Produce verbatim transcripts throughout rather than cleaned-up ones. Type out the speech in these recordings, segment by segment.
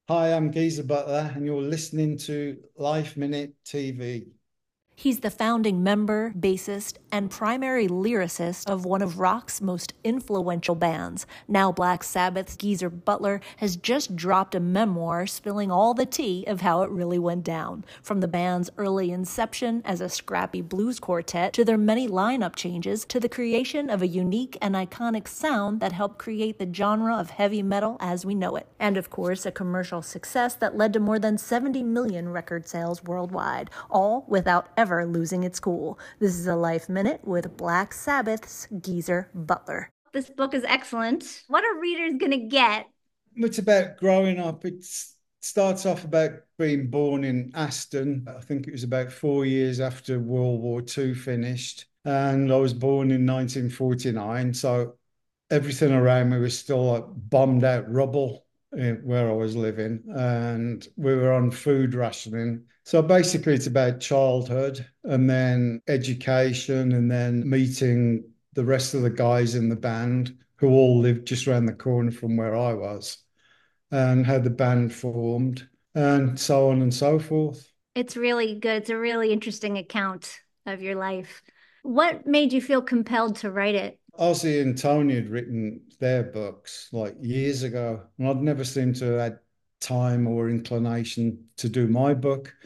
Hi, I'm Geezer Butler, and you're listening to Life Minute T V. He's the founding member, bassist, and primary lyricist of one of rock's most influential bands. Now Black Sabbath's Geezer Butler has just dropped a memoir spilling all the tea of how it really went down. From the band's early inception as a scrappy blues quartet to their many lineup changes to the creation of a unique and iconic sound that helped create the genre of heavy metal as we know it. And of course, a commercial success that led to more than seventy million record sales worldwide, all without ever ever losing its cool. This is a Life Minute with Black Sabbath's Geezer Butler. This book is excellent. What are readers going to get? It's about growing up. It starts off about being born in Aston. I think it was about four years after World War Two finished. And I was born in nineteen forty-nine. So everything around me was still like bombed out rubble where I was living, and we were on food rationing. So basically, it's about childhood and then education, and then meeting the rest of the guys in the band who all lived just around the corner from where I was, and how the band formed, and so on and so forth. It's really good. It's a really interesting account of your life. What made you feel compelled to write it? Ozzy and Tony had written their books like years ago, and I'd never seemed to have had time or inclination to do my book.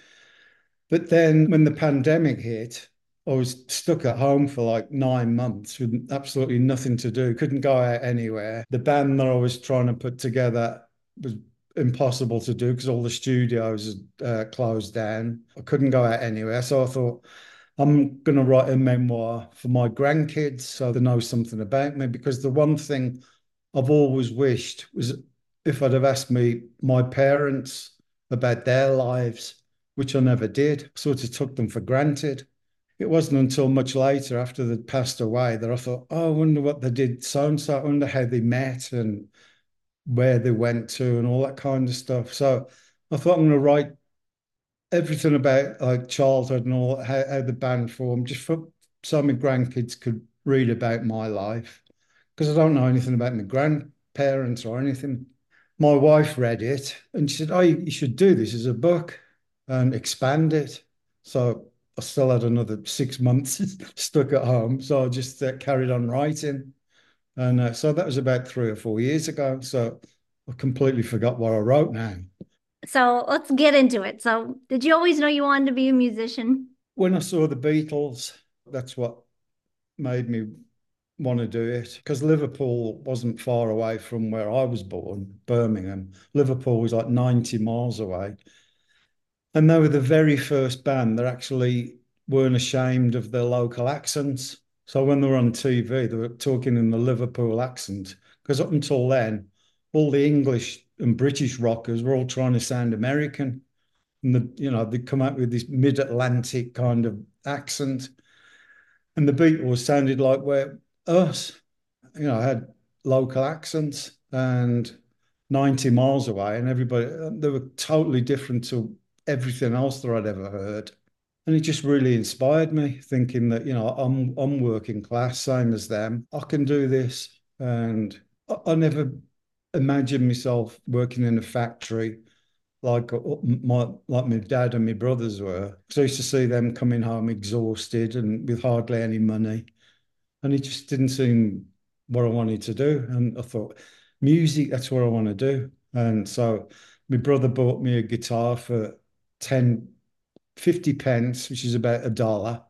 But then when the pandemic hit, I was stuck at home for like nine months with absolutely nothing to do, couldn't go out anywhere. The band that I was trying to put together was impossible to do because all the studios had uh, closed down. I couldn't go out anywhere. So I thought, I'm going to write a memoir for my grandkids so they know something about me. Because the one thing I've always wished was if I'd have asked me, my parents, about their lives, which I never did, sort of took them for granted. It wasn't until much later, after they'd passed away, that I thought, oh, I wonder what they did so and so. I wonder how they met and where they went to and all that kind of stuff. So I thought I'm going to write everything about like childhood and all how, how the band formed, just for so my grandkids could read about my life. Because I don't know anything about my grandparents or anything. My wife read it and she said, oh, you, you should do this as a book and expand it. So I still had another six months stuck at home. So I just uh, carried on writing. And uh, so that was about three or four years ago. So I completely forgot what I wrote now. So let's get into it. So, did you always know you wanted to be a musician? When I saw the Beatles, that's what made me want to do it, because Liverpool wasn't far away from where I was born, Birmingham. Liverpool was like ninety miles away. And they were the very first band that actually weren't ashamed of their local accents. So when they were on T V, they were talking in the Liverpool accent. Because up until then, all the English and British rockers were all trying to sound American. And the, you know, they'd come out with this mid-Atlantic kind of accent. And the Beatles sounded like we're us. You know, had local accents and ninety miles away, and everybody, they were totally different to everything else that I'd ever heard. And it just really inspired me, thinking that, you know, I'm I'm working class, same as them. I can do this. And I, I never imagined myself working in a factory like uh, my like my dad and my brothers were. So I used to see them coming home exhausted and with hardly any money. And it just didn't seem what I wanted to do. And I thought, music, that's what I want to do. And so my brother bought me a guitar for ten, fifty pence, which is about a dollar.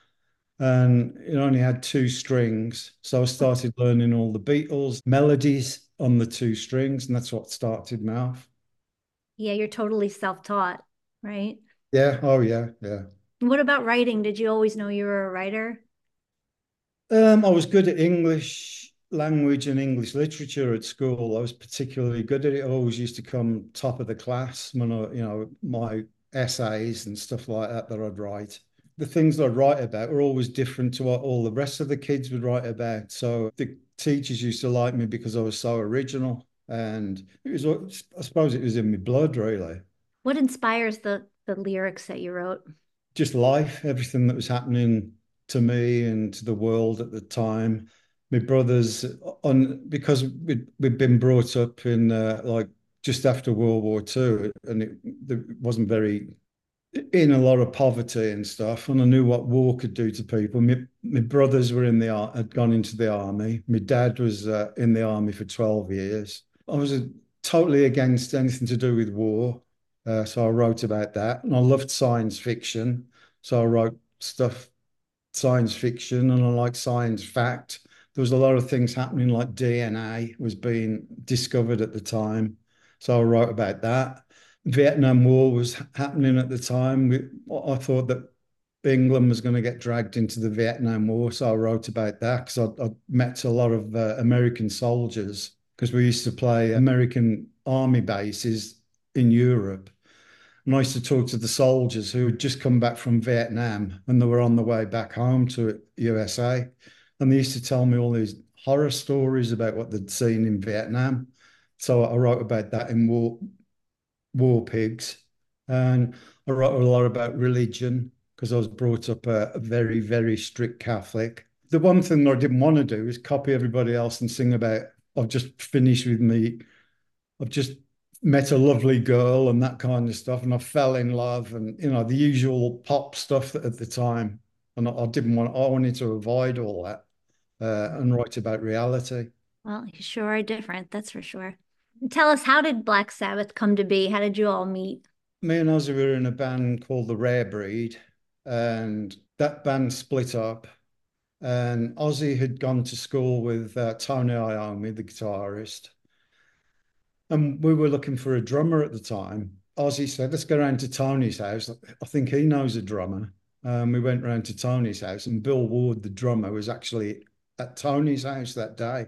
And it only had two strings. So I started learning all the Beatles melodies on the two strings, and that's what started me off. Yeah, you're totally self-taught, right? Yeah, oh yeah, yeah. What about writing? Did you always know you were a writer? Um, I was good at English language and English literature at school. I was particularly good at it. I always used to come top of the class when I, you know, my essays and stuff like that that I'd write. The things I'd write about were always different to what all the rest of the kids would write about. So the teachers used to like me because I was so original. And it was, I suppose it was in my blood, really. What inspires the the lyrics that you wrote? Just life, everything that was happening to me and to the world at the time. My brothers, on because we'd, we'd been brought up in uh, like just after World War Two, and it, it wasn't very in a lot of poverty and stuff. And I knew what war could do to people. My, my brothers were in the had gone into the army. My dad was uh, in the army for twelve years. I was uh, totally against anything to do with war. Uh, so I wrote about that. And I loved science fiction. So I wrote stuff, science fiction, and I like science fact. There was a lot of things happening, like D N A was being discovered at the time. So I wrote about that. Vietnam War was happening at the time. I thought that England was going to get dragged into the Vietnam War, so I wrote about that because I, I met a lot of uh, American soldiers because we used to play American army bases in Europe. And I used to talk to the soldiers who had just come back from Vietnam and they were on the way back home to U S A. And they used to tell me all these horror stories about what they'd seen in Vietnam. So I wrote about that in War, War Pigs. And I wrote a lot about religion because I was brought up a, a very, very strict Catholic. The one thing that I didn't want to do is copy everybody else and sing about, I've just finished with me, I've just met a lovely girl and that kind of stuff, and I fell in love, and you know the usual pop stuff at the time. And I, I didn't want, I wanted to avoid all that uh, and write about reality. Well, you sure are different, that's for sure. Tell us, how did Black Sabbath come to be? How did you all meet? Me and Ozzy were in a band called The Rare Breed, and that band split up. And Ozzy had gone to school with uh, Tony Iommi, the guitarist, and we were looking for a drummer at the time. Ozzy said, let's go around to Tony's house. I think he knows a drummer. Um, we went round to Tony's house, and Bill Ward, the drummer, was actually at Tony's house that day.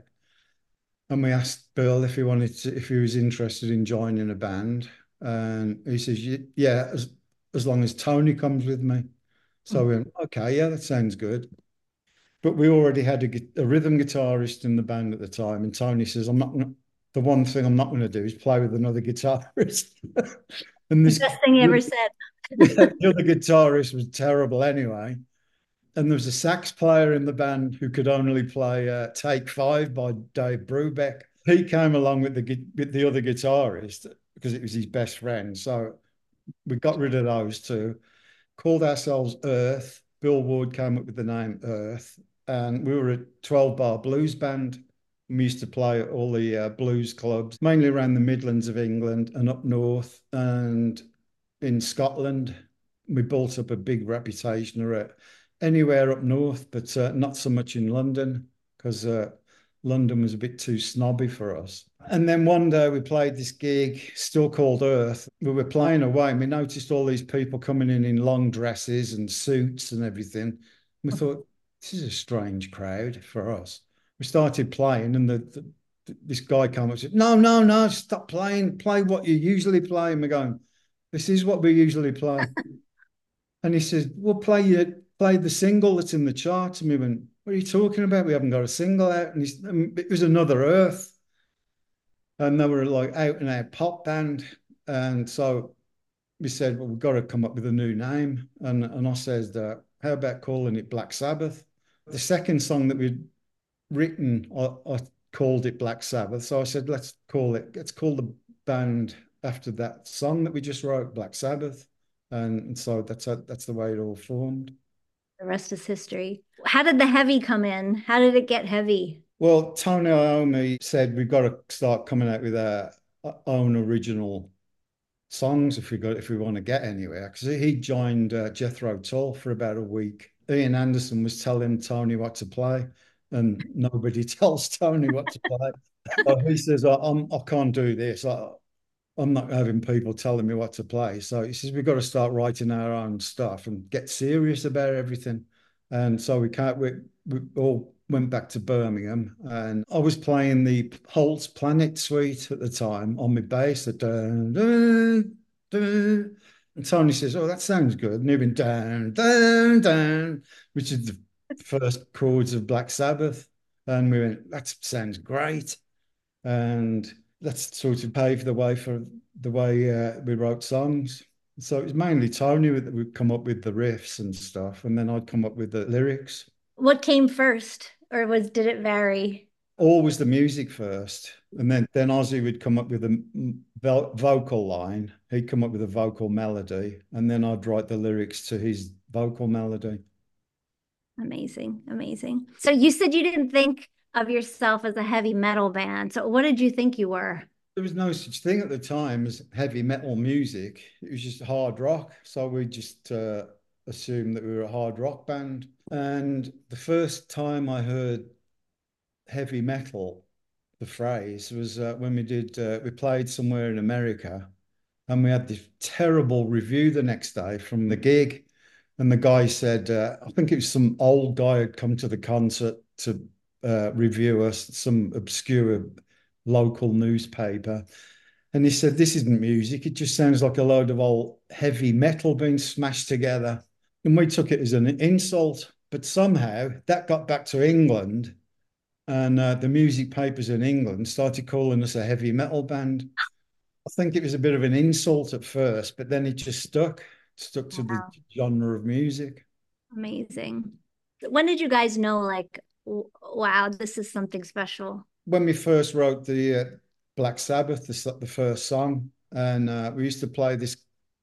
And we asked Bill if he wanted to, if he was interested in joining a band. And he says, yeah, as, as long as Tony comes with me. So we went, okay, yeah, that sounds good. But we already had a, a rhythm guitarist in the band at the time. And Tony says, I'm not gonna, the one thing I'm not going to do is play with another guitarist. And The this, best thing he ever said. the other guitarist was terrible anyway. And there was a sax player in the band who could only play uh, Take Five by Dave Brubeck. He came along with the with the other guitarist because it was his best friend. So we got rid of those two, called ourselves Earth. Bill Ward came up with the name Earth, and we were a twelve bar blues band. We used to play at all the uh, blues clubs, mainly around the Midlands of England and up north and in Scotland. We built up a big reputation around anywhere up north, but uh, not so much in London because uh, London was a bit too snobby for us. And then one day we played this gig, still called Earth. We were playing away and we noticed all these people coming in in long dresses and suits and everything. We thought, this is a strange crowd for us. We started playing, and the, the, this guy came up and said, no, no, no, stop playing. Play what you usually play. And we're going, this is what we usually play. And he says, well, play your, play the single that's in the charts. And we went, what are you talking about? We haven't got a single out. And, he, and it was Another Earth. And they were like out and out pop band. And so we said, well, we've got to come up with a new name. And, and I said, uh, how about calling it Black Sabbath? The second song that we'd written, I, I called it Black Sabbath. So I said, let's call it, let's call the band after that song that we just wrote, Black Sabbath. And, and so that's a, that's the way it all formed. The rest is history. How did the heavy come in? How did it get heavy? Well, Tony Iommi said we've got to start coming out with our own original songs if we got if we want to get anywhere. Because he joined uh, Jethro Tull for about a week. Ian Anderson was telling Tony what to play, and nobody tells Tony what to play. So he says, I, I'm, I can't do this. I, I'm not having people telling me what to play. So he says, we've got to start writing our own stuff and get serious about everything. And so we can't, we, we all went back to Birmingham, and I was playing the Holt's Planet Suite at the time on my bass. At dun, dun, dun. And Tony says, oh, that sounds good. And he went down, down, down, which is the first chords of Black Sabbath. And we went, that sounds great. And that's sort of paved the way for the way uh, we wrote songs. So it was mainly Tony that would come up with the riffs and stuff, and then I'd come up with the lyrics. What came first, or was did it vary? always the music first, and then then Ozzy would come up with a vo vocal line. He'd come up with a vocal melody, and then I'd write the lyrics to his vocal melody. Amazing, amazing. So you said you didn't think of yourself as a heavy metal band. So what did you think you were? There was no such thing at the time as heavy metal music. It was just hard rock. So we just uh, assumed that we were a hard rock band. And the first time I heard heavy metal, the phrase was uh, when we did uh, we played somewhere in America, and we had this terrible review the next day from the gig, and the guy said, uh, I think it was some old guy had come to the concert to uh, review us, some obscure local newspaper, and he said, this isn't music, it just sounds like a load of old heavy metal being smashed together. And we took it as an insult, but somehow that got back to England, and uh, the music papers in England started calling us a heavy metal band. I think it was a bit of an insult at first, but then it just stuck, stuck to the Wow, genre of music. amazing. When did you guys know, like, wow, this is something special? When we first wrote the uh, Black Sabbath, the, the first song, and uh, we used to play this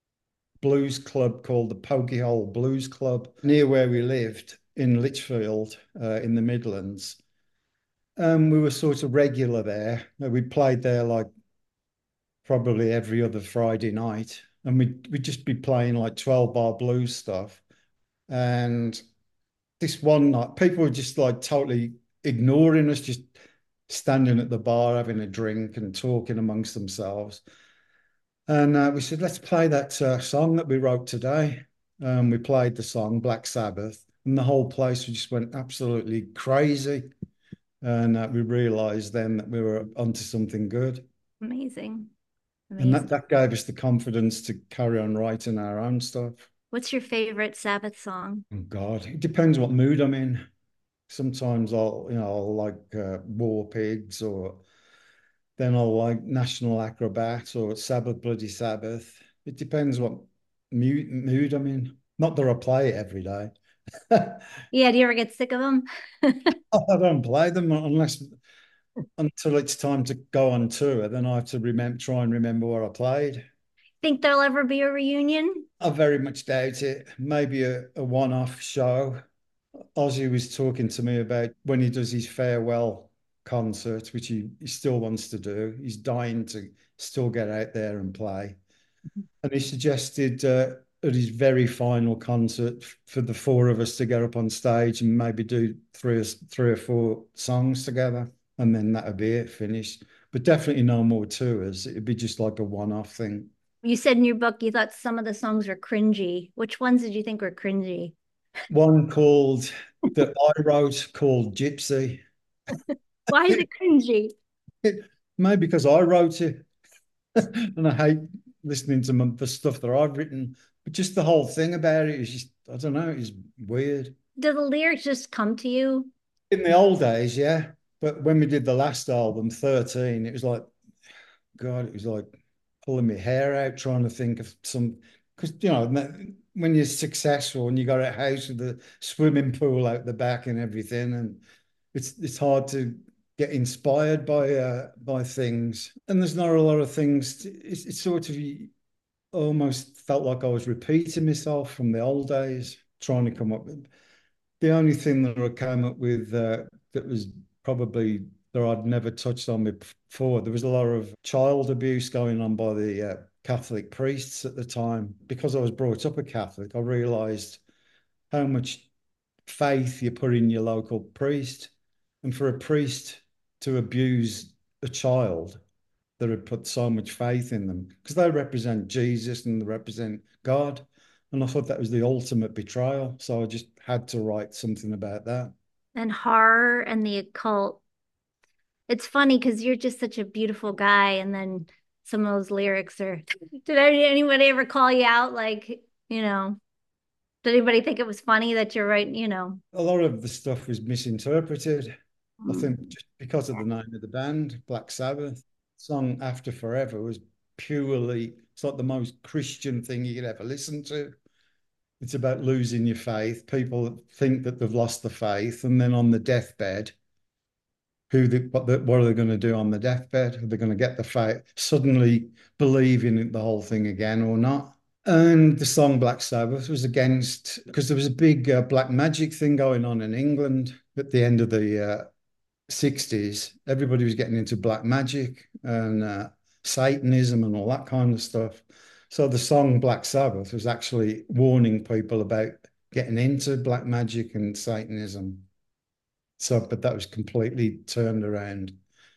blues club called the Pokey Hole Blues Club near where we lived in Lichfield, uh, in the Midlands. Um, we were sort of regular there. We played there like probably every other Friday night, and we'd, we'd just be playing like twelve bar blues stuff. And this one night, people were just like totally ignoring us, just standing at the bar having a drink and talking amongst themselves. And uh, we said, let's play that uh, song that we wrote today. Um, we played the song Black Sabbath, and the whole place just went absolutely crazy. And uh, we realized then that we were onto something good. Amazing, And that, amazing. that gave us the confidence to carry on writing our own stuff. What's your favorite Sabbath song? Oh God, it depends what mood I'm in. Sometimes I'll, you know, I'll like uh, War Pigs, or then I'll like National Acrobat or Sabbath Bloody Sabbath. It depends what mood, mood I'm in. Not that I play it every day. Yeah, do you ever get sick of them? I don't play them unless until it's time to go on tour. Then I have to remember, try and remember what I played. Think there'll ever be a reunion? I very much doubt it. Maybe a, a one-off show. Ozzy was talking to me about when he does his farewell concert, which he, he still wants to do. He's dying to still get out there and play. And he suggested uh, at his very final concert for the four of us to get up on stage and maybe do three or, three or four songs together. And then that'd be it, finished. But definitely no more tours. It'd be just like a one-off thing. You said in your book you thought some of the songs were cringy. Which ones did you think were cringy? One called that I wrote called Gypsy. Why is it cringy? Maybe because I wrote it and I hate listening to the stuff that I've written, but just the whole thing about it is just, I don't know, it's weird. Do the lyrics just come to you? In the old days, yeah. But when we did the last album, thirteen, it was like, God, it was like pulling my hair out trying to think of some, because, you know, when you're successful and you got a house with a swimming pool out the back and everything, and it's it's hard to get inspired by uh, by things. And there's not a lot of things. It's, it's sort of almost felt like I was repeating myself from the old days, trying to come up with. The only thing that I came up with uh, that was probably that I'd never touched on before, there was a lot of child abuse going on by the uh, Catholic priests at the time. Because I was brought up a Catholic, I realised how much faith you put in your local priest. And for a priest to abuse a child that had put so much faith in them, because they represent Jesus and they represent God. And I thought that was the ultimate betrayal. So I just had to write something about that. And horror and the occult. It's funny because you're just such a beautiful guy, and then some of those lyrics are. Did anybody ever call you out? Like, you know, did anybody think it was funny that you're right? You know, A lot of the stuff was misinterpreted. I mm. think just because of the name of the band, Black Sabbath. Song After Forever was purely, it's like the most Christian thing you could ever listen to. It's about losing your faith. People think that they've lost the faith, and then on the deathbed, who they, what, the, what are they going to do on the deathbed? Are they going to get the faith, suddenly believe in the whole thing again or not? And the song Black Sabbath was against, because there was a big uh, black magic thing going on in England at the end of the uh, sixties. Everybody was getting into black magic and uh, Satanism and all that kind of stuff. So the song Black Sabbath was actually warning people about getting into black magic and Satanism. So, but that was completely turned around.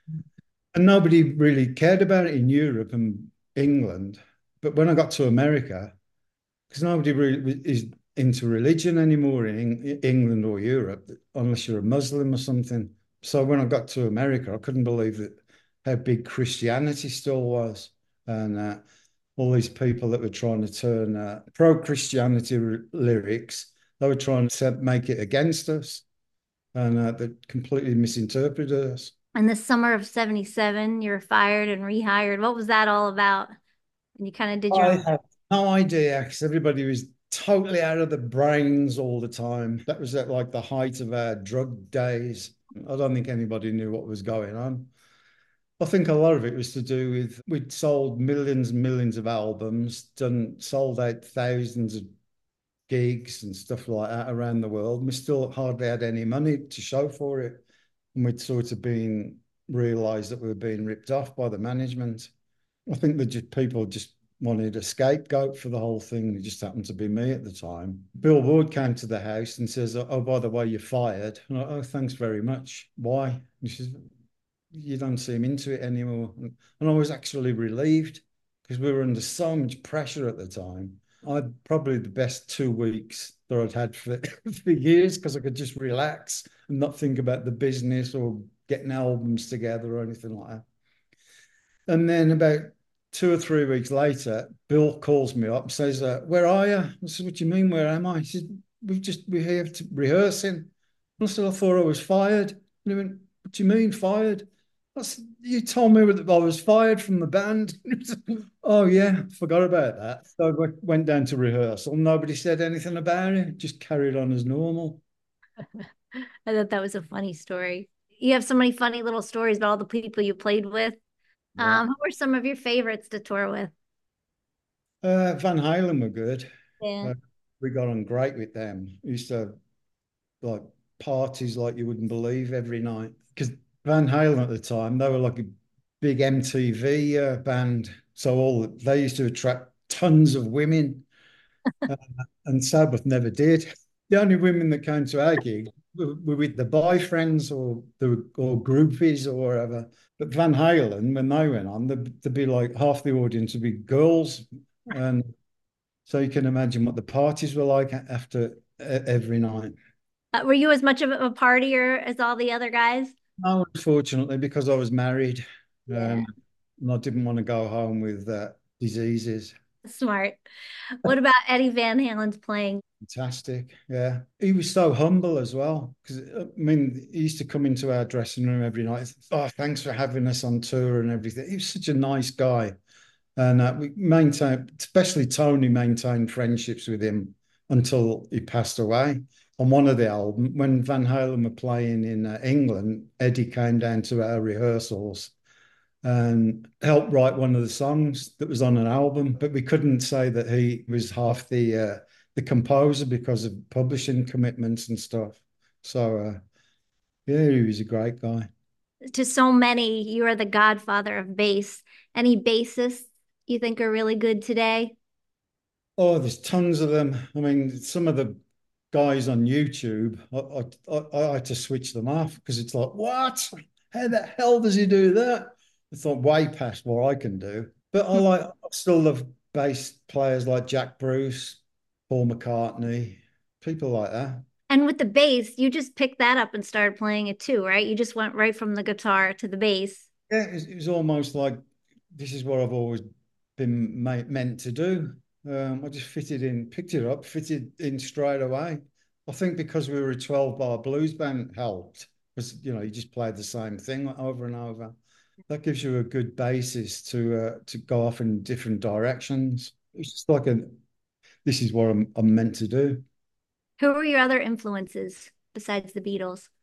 And nobody really cared about it in Europe and England. But when I got to America, because nobody really is into religion anymore in England or Europe, unless you're a Muslim or something. So when I got to America, I couldn't believe that how big Christianity still was, and uh, all these people that were trying to turn uh, pro-Christianity lyrics, they were trying to make it against us, and uh, they completely misinterpreted us. In the summer of seventy-seven, you were fired and rehired. What was that all about? And you kind of did your I own. have no idea because everybody was totally out of the brains all the time. That was at like the height of our drug days. I don't think anybody knew what was going on. I think a lot of it was to do with we'd sold millions and millions of albums, done sold out thousands of gigs and stuff like that around the world. We still hardly had any money to show for it. And we'd sort of been realized that we were being ripped off by the management. I think that just people just wanted a scapegoat for the whole thing. It just happened to be me at the time. Bill Ward came to the house and says, "Oh, by the way, you're fired." And I, "Oh, thanks very much. Why?" He says, "You don't seem into it anymore." And I was actually relieved because we were under so much pressure at the time. I had probably the best two weeks that I'd had for, for years because I could just relax and not think about the business or getting albums together or anything like that. And then about two or three weeks later, Bill calls me up and says, uh, "Where are you?" I said, "What do you mean, where am I?" He said, "We've just, we're here to rehearsing." And I said, "I thought I was fired." And he went, "What do you mean fired?" I said, "You told me that I was fired from the band." "Oh, yeah, forgot about that." So I went down to rehearsal. Nobody said anything about it, just carried on as normal. I thought that was a funny story. You have so many funny little stories about all the people you played with. Yeah. Um, who were some of your favorites to tour with? Uh, Van Halen were good. Yeah. Uh, we got on great with them. We used to have like parties like you wouldn't believe every night. Because Van Halen at the time, they were like a big M T V uh, band. So all they used to attract tons of women, uh, and Sabbath never did. The only women that came to our gig were, were with the boyfriends or the or groupies or whatever. But Van Halen, when they went on, there'd, there'd be like half the audience would be girls, and so you can imagine what the parties were like after every night. Uh, were you as much of a partier as all the other guys? No, unfortunately, because I was married, Yeah, um, and I didn't want to go home with uh, diseases. smart. What about Eddie Van Halen's playing? Fantastic. Yeah. He was so humble as well. Because, I mean, he used to come into our dressing room every night. "Oh, thanks for having us on tour and everything." He was such a nice guy. And uh, we maintained, especially Tony maintained friendships with him until he passed away. On one of the albums, when Van Halen were playing in uh, England, Eddie came down to our rehearsals and helped write one of the songs that was on an album. But we couldn't say that he was half the uh, the composer because of publishing commitments and stuff. So uh, yeah, he was a great guy. To so many, you are the godfather of bass. Any bassists you think are really good today? Oh, there's tons of them. I mean, some of the guys on YouTube, I, I, I had to switch them off because it's like, what? How the hell does he do that? It's like way past what I can do. But I like, I still love bass players like Jack Bruce, Paul McCartney, people like that. And with the bass, you just picked that up and started playing it too, right? You just went right from the guitar to the bass. Yeah, it was, it was almost like this is what I've always been ma meant to do. Um, I just fitted in, picked it up, fitted in straight away. I think because we were a twelve bar blues band helped because you know you just played the same thing over and over. That gives you a good basis to uh, to go off in different directions. It's just like a this is what I'm I'm meant to do. Who were your other influences besides the Beatles?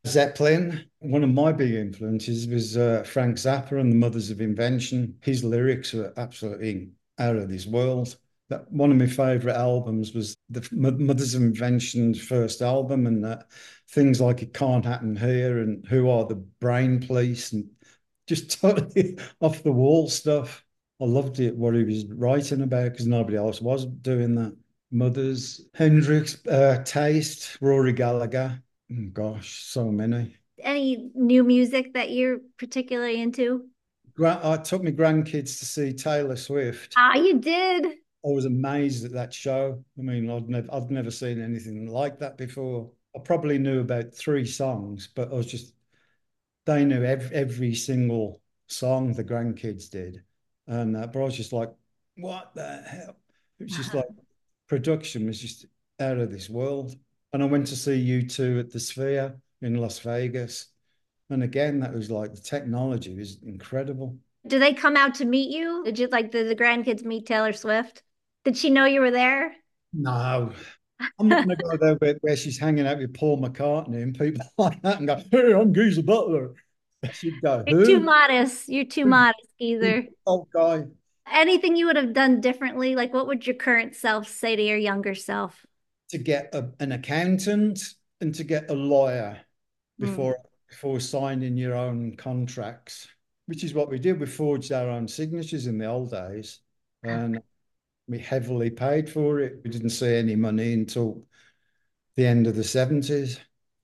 Zeppelin. One of my big influences was uh, Frank Zappa and the Mothers of Invention. His lyrics were absolutely out of this world. That one of my favorite albums was the Mothers of Invention's first album, and uh, things like "It Can't Happen Here" and "Who Are the Brain Police," and just totally off the wall stuff. I loved it what he was writing about because nobody else was doing that. Mothers, Hendrix, uh, Taste, Rory Gallagher. Oh, gosh, so many. Any new music that you're particularly into? Gra- I took my grandkids to see Taylor Swift. Ah, you did. I was amazed at that show. I mean, I'd never, I'd never seen anything like that before. I probably knew about three songs, but I was just, they knew every, every single song the grandkids did. And, uh, but I was just like, what the hell? It was just like, production was just out of this world. And I went to see U two at the Sphere in Las Vegas. And again, that was like the technology was incredible. Do they come out to meet you? Did you like the, the grandkids meet Taylor Swift? Did she know you were there? No, I'm not going to go there where, where she's hanging out with Paul McCartney and people like that and go, hey, I'm Geezer Butler. She'd go, You're too who? modest. You're too Who's, modest, who's either. the old guy? Anything you would have done differently? Like, what would your current self say to your younger self? To get a, an accountant and to get a lawyer Mm. before before signing your own contracts, which is what we did. We forged our own signatures in the old days, and we heavily paid for it. We didn't see any money until the end of the seventies.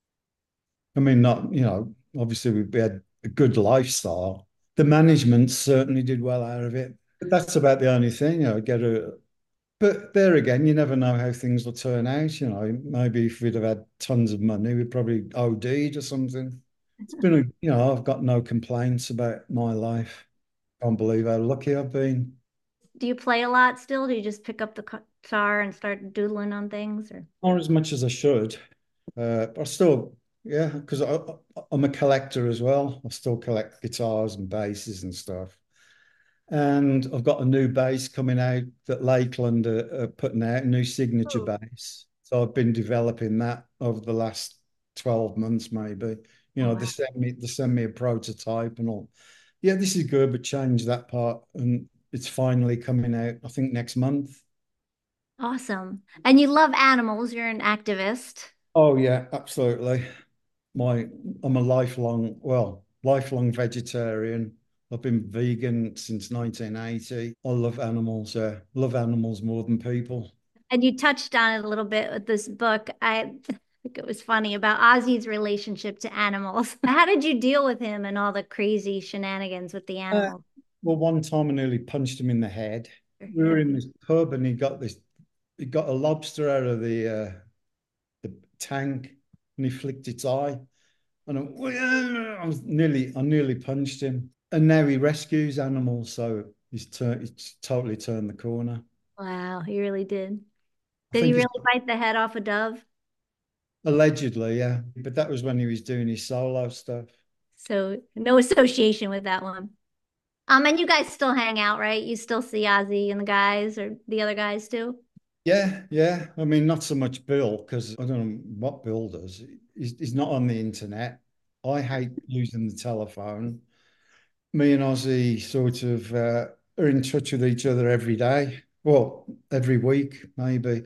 I mean, not, you know, obviously we had a good lifestyle. The management certainly did well out of it. But that's about the only thing, you know, get a, but there again, you never know how things will turn out. You know, maybe if we'd have had tons of money, we'd probably O D'd or something. It's been a, you know, I've got no complaints about my life. Can't believe how lucky I've been. Do you play a lot still? Do you just pick up the guitar and start doodling on things, or? Not as much as I should. Uh, but I still, yeah, because I'm a collector as well. I still collect guitars and basses and stuff. And I've got a new bass coming out that Lakeland are, are putting out, a new signature Oh, bass. So I've been developing that over the last twelve months, maybe. You oh know, they wow. send me they send me a prototype and all. Yeah, this is good, but change that part. And it's finally coming out, I think, next month. Awesome. And you love animals. You're an activist. Oh yeah, absolutely. My I'm a lifelong, well, lifelong vegetarian. I've been vegan since nineteen eighty. I love animals. Uh, love animals more than people. And you touched on it a little bit with this book. I think it was funny about Ozzy's relationship to animals. How did you deal with him and all the crazy shenanigans with the Uh, animals? well, one time I nearly punched him in the head. We Yeah. were in this pub and he got this, he got a lobster out of the uh, the tank and he flicked its eye. And I, I was nearly, I nearly punched him. And now he rescues animals, so he's turned, he's totally turned the corner. Wow, he really did. I Did he think he's really bite the head off a dove? allegedly, yeah. But that was when he was doing his solo stuff. So no association with that one. Um, and you guys still hang out, right? You still see Ozzy and the guys or the other guys too? Yeah, yeah. I mean, not so much Bill because I don't know what Bill does. He's, he's not on the internet. I hate using the telephone. Me and Ozzy sort of uh, are in touch with each other every day. Well, every week, maybe.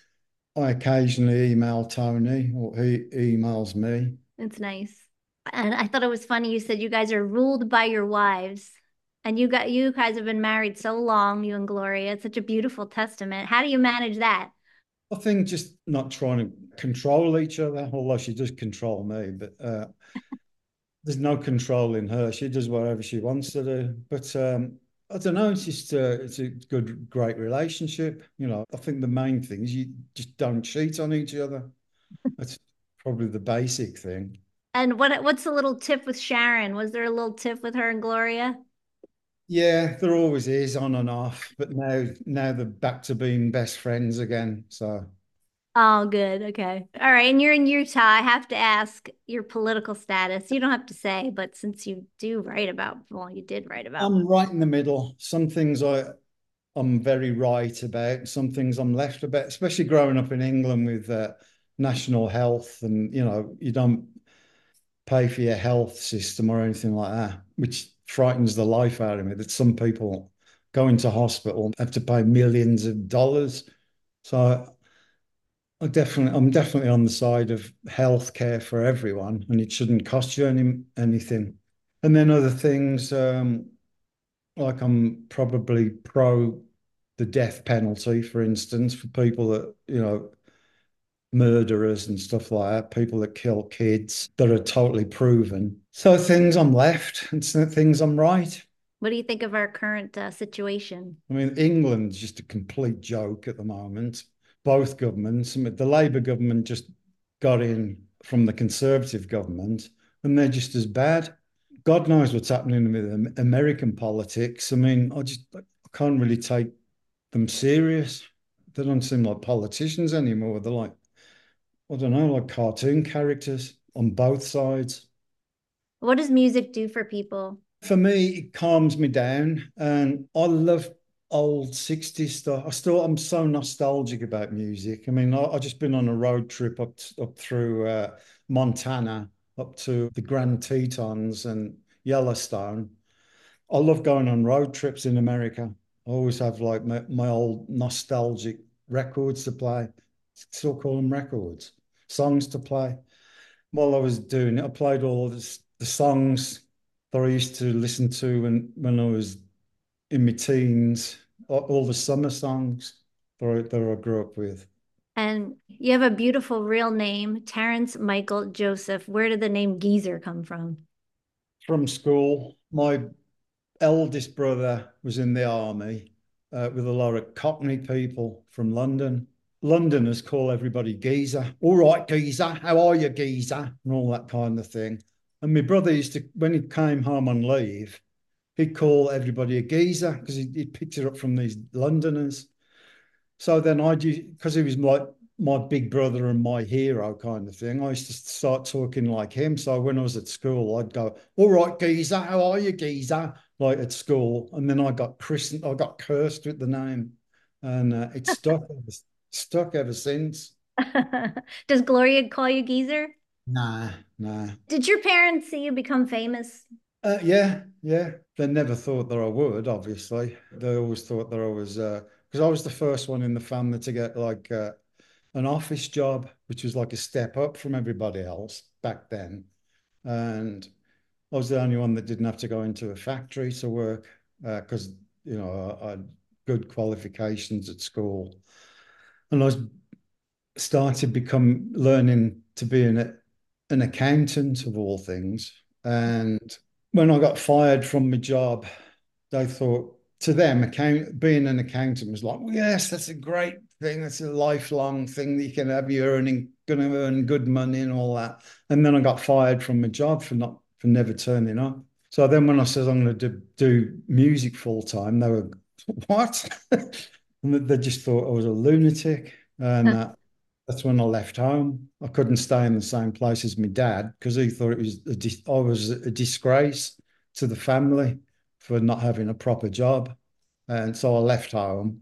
I occasionally email Tony or he emails me. It's nice. And I thought it was funny you said you guys are ruled by your wives. And you got you guys have been married so long, you and Gloria. It's such a beautiful testament. How do you manage that? I think just not trying to control each other, although she does control me, but uh, there's no control in her. She does whatever she wants to do. But um, I don't know. It's just uh, it's a good, great relationship. You know, I think the main thing is you just don't cheat on each other. That's probably the basic thing. And what what's the little tip with Sharon? Was there a little tip with her and Gloria? Yeah, there always is on and off, but now now they're back to being best friends again. So Oh, good. Okay. All right. And you're in Utah. I have to ask your political status. You don't have to say, but since you do write about, well, you did write about. I'm right in the middle. Some things I I'm very right about. Some things I'm left about, especially growing up in England with uh, national health, and you know, you don't. pay for your health system or anything like that, which frightens the life out of me that some people go into hospital and have to pay millions of dollars. So I definitely, I'm definitely on the side of healthcare for everyone, and it shouldn't cost you any anything. And then other things, um, like I'm probably pro the death penalty, for instance, for people that, you know, murderers and stuff like that, people that kill kids that are totally proven. So things I'm left and things I'm right. What do you think of our current uh, situation? I mean, England's just a complete joke at the moment. Both governments, I mean, the Labour government just got in from the Conservative government, and they're just as bad. God knows what's happening with American politics. I mean, I just I can't really take them serious. They don't seem like politicians anymore. They're like, I don't know, like cartoon characters on both sides. What does music do for people? For me, it calms me down, and I love old sixties stuff. I still, I'm so nostalgic about music. I mean, I, I just been on a road trip up up through uh, Montana, up to the Grand Tetons and Yellowstone. I love going on road trips in America. I always have like my, my old nostalgic records to play. Still call them records, songs to play. While I was doing it, I played all this, the songs that I used to listen to when, when I was in my teens, all, all the summer songs that I, that I grew up with. And you have a beautiful real name, Terrence Michael Joseph. Where did the name Geezer come from? From school, my eldest brother was in the army uh, with a lot of Cockney people from London. Londoners call everybody geezer. All right, geezer, how are you, geezer? And all that kind of thing. And my brother used to, when he came home on leave, he'd call everybody a geezer because he, he picked it up from these Londoners. So then I, because he was like my big brother and my hero kind of thing, I used to start talking like him. So when I was at school, I'd go, "All right, geezer, how are you, geezer?" Like at school, and then I got christened, I got cursed with the name, and uh, it stuck, stuck ever since. Does Gloria call you Geezer? Nah, nah. Did your parents see you become famous? Uh, yeah, yeah. They never thought that I would, obviously. They always thought that I was, uh, because I was the first one in the family to get like uh, an office job, which was like a step up from everybody else back then. And I was the only one that didn't have to go into a factory to work because, uh, you know, I, I had good qualifications at school. And I was started become learning to be an, an accountant of all things. And when I got fired from my job, they thought to them, account being an accountant was like, well, yes, that's a great thing. That's a lifelong thing that you can have. You're earning, going to earn good money and all that. And then I got fired from my job for not for never turning up. So then when I said I'm going to do, do music full time, they were what? And they just thought I was a lunatic. And uh, that's when I left home. I couldn't stay in the same place as my dad because he thought it was a I was a disgrace to the family for not having a proper job. And so I left home.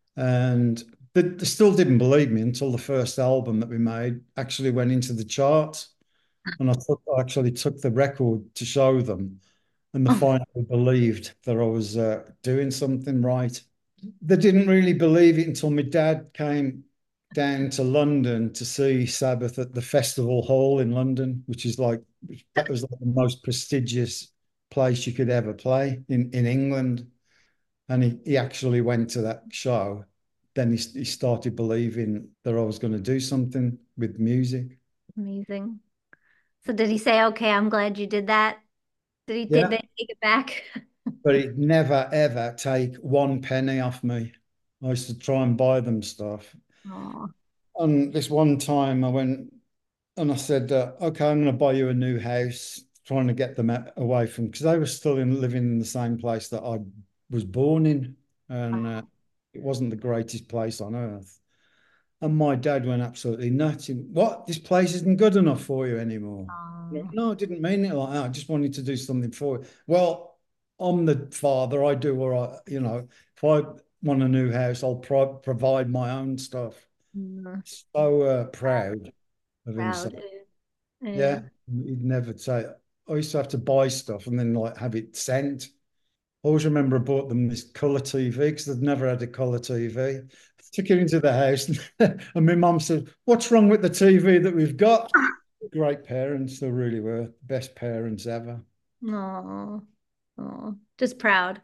And they, they still didn't believe me until the first album that we made actually went into the charts. And I, took, I actually took the record to show them. And they Oh, finally believed that I was uh, doing something right. They didn't really believe it until my dad came down to London to see Sabbath at the Festival Hall in London, which is like that was like the most prestigious place you could ever play in, in England. And he, he actually went to that show. Then he, he started believing that I was going to do something with music. amazing. So did he say, okay, I'm glad you did that? Did he take, Yeah. did he take it back? But he'd never, ever take one penny off me. I used to try and buy them stuff. Oh, And this one time I went and I said, uh, okay, I'm going to buy you a new house, trying to get them away from, because they were still in, living in the same place that I was born in. And uh, it wasn't the greatest place on earth. And my dad went absolutely nuts. He, what? This place isn't good enough for you anymore. oh. No, I didn't mean it like that. I just wanted to do something for you. Well, I'm the father. I do what I, you know, if I want a new house, I'll pro provide my own stuff. Mm, So uh, proud of proud. himself. Yeah. Yeah. He'd never say. I used to have to buy stuff and then like have it sent. I always remember I bought them this colour T V because they'd never had a colour T V. I took it into the house and, and my mum said, "What's wrong with the T V that we've got?" Great parents, they really were. Best parents ever. Oh, oh, just proud.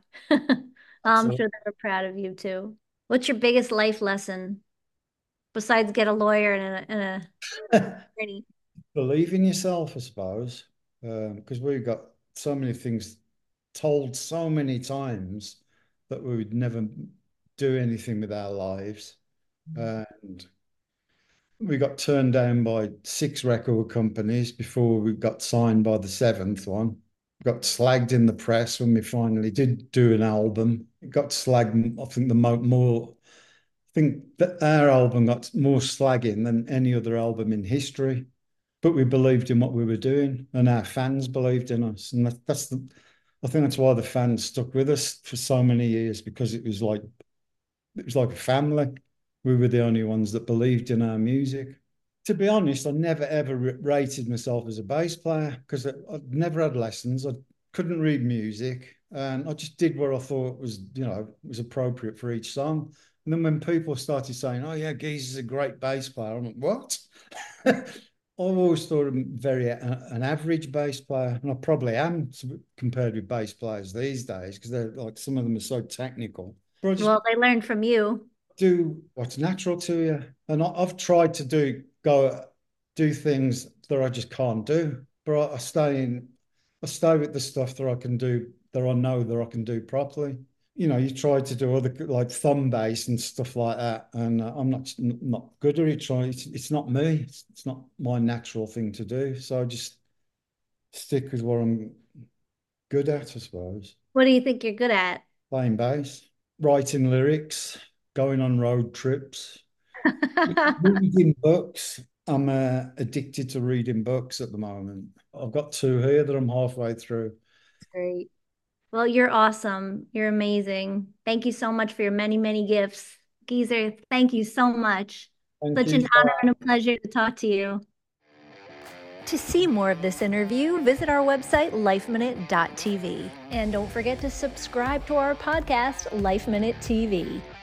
I'm So sure they were proud of you too. What's your biggest life lesson besides get a lawyer and a, and a attorney? believe in yourself, I suppose, because we've got so many things told so many times that we would never do anything with our lives. And we got turned down by six record companies before we got signed by the seventh one. Got slagged in the press when we finally did do an album. It got slagged, I think the mo more, I think that our album got more slagging than any other album in history. But we believed in what we were doing, and our fans believed in us, and that, that's the. I think that's why the fans stuck with us for so many years because it was like it was like a family. We were the only ones that believed in our music. To be honest, I never ever rated myself as a bass player because I, I'd never had lessons. I couldn't read music, and I just did what I thought was, you know, was appropriate for each song. And then when people started saying, "Oh yeah, Geese is a great bass player," I'm like, "What?" I've always thought I'm very a, an average bass player, and I probably am compared with bass players these days because they're like some of them are so technical. But I just Well, they learned from you. do what's natural to you. And I, I've tried to do go do things that I just can't do. But I, I stay in I stay with the stuff that I can do that I know that I can do properly. You know, you try to do other like thumb bass and stuff like that, and uh, I'm not not good at it. Try it's, it's not me. It's, it's not my natural thing to do. So I just stick with what I'm good at, I suppose. What do you think you're good at? Playing bass, writing lyrics, going on road trips, reading books. I'm uh, addicted to reading books at the moment. I've got two here that I'm halfway through. Great. Well, you're awesome. You're amazing. Thank you so much for your many, many gifts. Geezer, thank you so much. Thank Such you. an honor and a pleasure to talk to you. To see more of this interview, visit our website, life minute dot t v. And don't forget to subscribe to our podcast, Life Minute T V.